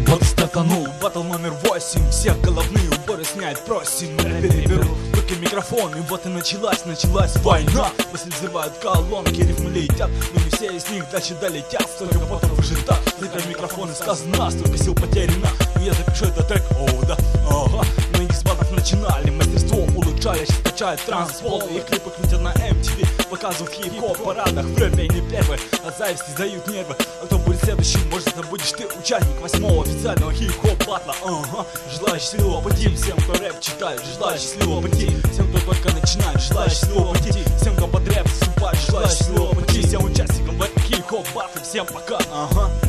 Вот стартанул батл номер 8. Всех головные уборы снять просим. Рэперы берут в руки микрофон, и вот и началась война. Мысли взрывают колонки, рифмы летят, но не все из них дальше долетят. Столько потом выжидат, за микрофон и сказано, столько сил потеряно. Но я запишу этот трек, да, ага. Мы с батлов начинали, мастерство улучшали, сейчас качают транспол. Их клипы крутят на MTV, показывают в хип-хоп парадах. В рэпе не первые, а зависти сдают нервы. А кто будет следующим, может это будешь ты, участник 8-го официального хип-хоп батла. Желаю счастливого пути всем, кто рэп читает. Желаю счастливого пути всем, кто только начинает. Желаю счастливого пути всем, кто под рэп засыпает. Желаю счастливого пути всем участникам в этом хип-хоп батле. Всем пока,